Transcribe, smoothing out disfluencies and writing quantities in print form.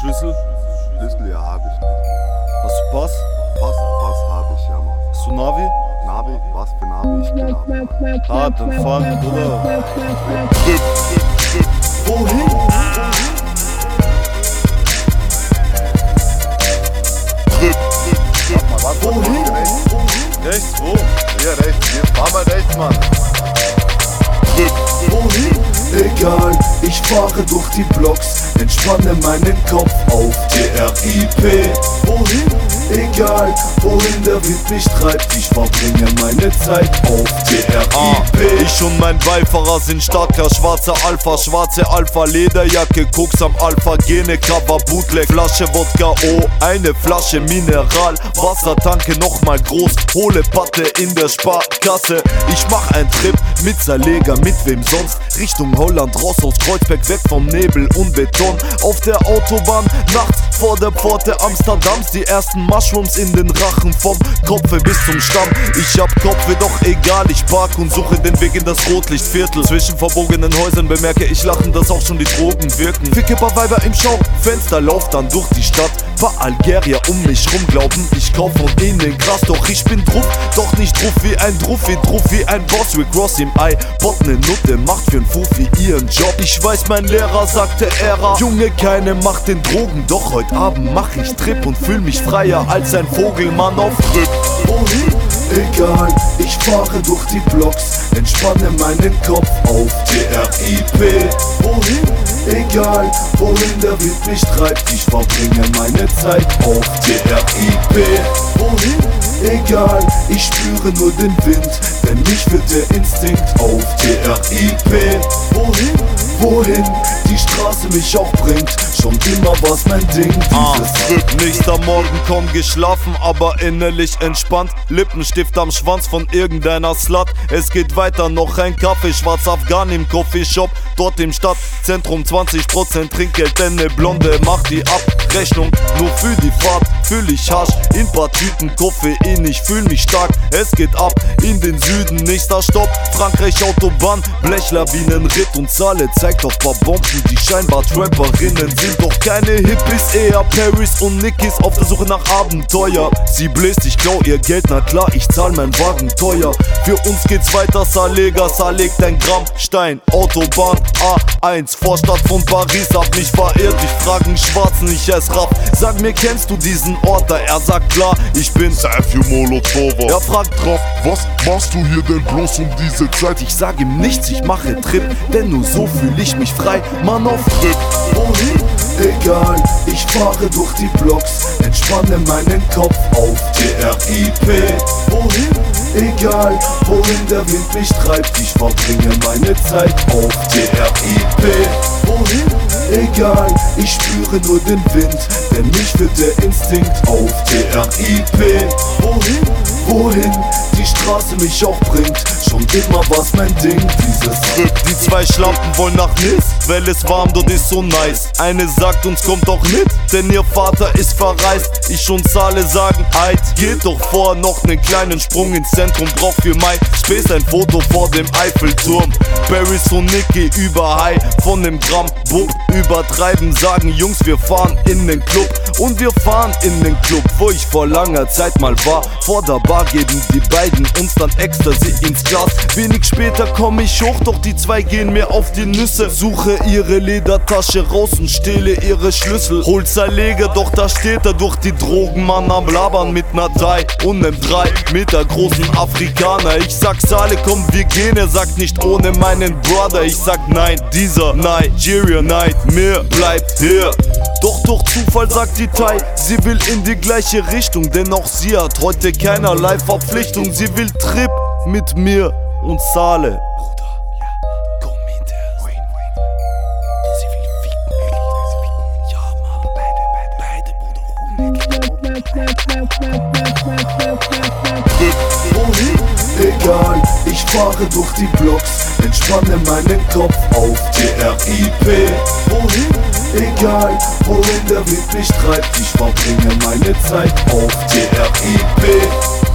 Schlüssel? Schlüssel, ja, hab ich nicht. Hast du Pass? Pass hab ich, ja, Mann. Hast du Navi? Navi? Was für Navi? Ich kenn Navi, Mann. Ah, dann fahren, Bruder. Wohin? Warte mal, wohin? Rechts, wo? Hier, rechts, hier. Fahr mal rechts, Mann. Wohin? Egal, ich fahre durch die Blocks, entspanne meinen Kopf auf TRIP. Wohin? Egal, wohin der Wind mich treibt, ich verbringe meine Zeit auf TRIP. Ich und mein Beifahrer sind starker schwarzer Alpha, schwarze Alpha, Lederjacke, Koks am Alpha, Gene, Cover, Bootleg, Flasche Wodka, oh, eine Flasche Mineral, Wassertanke nochmal groß, hole Patte in der Sparkasse. Ich mach einen Trip mit Zerleger, mit wem sonst, Richtung Holland, raus aus Kreuzberg, weg vom Nebel und Beton. Auf der Autobahn, nachts vor der Pforte Amsterdams, die ersten Mushrooms in den Rachen, vom Kopfe bis zum Stamm. Ich hab Kopfe, doch egal, ich park und suche den Weg in das Rotlichtviertel. Zwischen verbogenen Häusern bemerke ich lachen, dass auch schon die Drogen wirken. Ficke paar Weiber im Schaufenster, lauf dann durch die Stadt. Paar Algerier um mich rum glauben, ich kauf von ihnen Gras. Doch ich bin drauf, doch nicht drauf wie ein Druffi, drauf wie ein Boss. Rick Ross im Ei, Bot ne Nutte, macht für'n Fufi ihren Job. Ich weiß, mein Lehrer sagte Ära, Junge, keine Macht den Drogen. Doch heute Abend mach ich Trip und fühl mich freier als ein Vogelmann auf Trip. Wohin? Egal, ich fahre durch die Blocks, entspanne meinen Kopf auf TRIP. Wohin? Egal, wohin der Wind mich treibt, ich verbringe meine Zeit auf TRIP. Wohin? Egal, ich spüre nur den Wind, denn mich führt der Instinkt auf TRIP. Wohin? Wohin die Straße mich auch bringt, schon immer war's mein Ding, dieses Trip. Nächster Morgen kaum geschlafen, aber innerlich entspannt. Lippenstift am Schwanz von irgendeiner Slut. Es geht weiter, noch ein Kaffee, schwarz Afghan im Coffeeshop. Dort im Stadtzentrum 20% Trinkgeld, denn ne Blonde macht die Abrechnung. Nur für die Fahrt fühl ich Hasch in paar Tüten Koffein, ich fühl mich stark. Es geht ab in den Süden, nächster Stopp Frankreich Autobahn, Blechlawinenritt und Zahle zeigt auf paar Bomben, die scheinbar Tramperinnen sind, doch keine Hippies, eher Paris und Nickys auf der Suche nach Abenteuer. Sie bläst, ich klau ihr Geld, na klar, ich zahl mein Wagen teuer. Für uns geht's weiter, Salega, legt ein Gramm Stein, Autobahn A1, Vorstadt von Paris, hab mich verirrt, ich frag einen Schwarzen, ich heiß Raff, sag mir, kennst du diesen Ort da? Er sagt klar, ich bin Sergio Molotova. Er fragt drauf, was machst du hier denn bloß um diese Zeit? Ich sag ihm nichts, ich mache Trip, denn nur so fühl ich mich frei, Mann auf Trip. Wohin? Egal, ich fahre durch die Blocks, entspanne meinen Kopf auf TRIP. Wohin? Egal, wohin der Wind mich treibt, ich verbringe meine Zeit auf TRIP. Wohin? Egal, ich spüre nur den Wind, denn mich führt der Instinkt auf TRIP. Wohin? Wohin die Straße mich auch bringt, schon immer war's mein Ding, dieses Trip. Die zwei Schlampen wollen nach Nis, weil es warm dort ist so nice. Eine sagt uns kommt doch mit, denn ihr Vater ist verreist. Ich und Sale sagen Eid, geht doch vor, noch nen kleinen Sprung ins Zentrum, brauch für mein Space ein Foto vor dem Eiffelturm. Paris und Nicky über High, von dem Gramm Bub übertreiben, sagen Jungs, wir fahren in den Club. Und wir fahren in den Club, wo ich vor langer Zeit mal war. Vor der Bar geben die beiden uns dann Ecstasy ins Glas. Wenig später komm ich hoch, doch die zwei gehen mir auf die Nüsse. Suche ihre Ledertasche raus und stehle ihre Schlüssel. Hol Zerleger, doch da steht er durch die Drogen, Mann am Labern mit ner Thai und nem 3 Meter großen Afrikaner. Ich sag Sale, komm wir gehen, er sagt nicht ohne meinen Brother. Ich sag nein, dieser Nigeria Nightmare bleibt hier. Doch durch Zufall sagt die Thai, sie will in die gleiche Richtung, denn auch sie hat heute keinerlei Verpflichtung. Sie will Trip mit mir und Sale. Bruder, ja, komm mit her. Sie will ficken. Ja, Mann, beide. Wohin? Egal, ich fahre durch die Blocks, entspanne meinen Kopf auf TRIP. Wohin? Egal, wohin der Wind mich treibt, ich verbringe meine Zeit auf TRIP.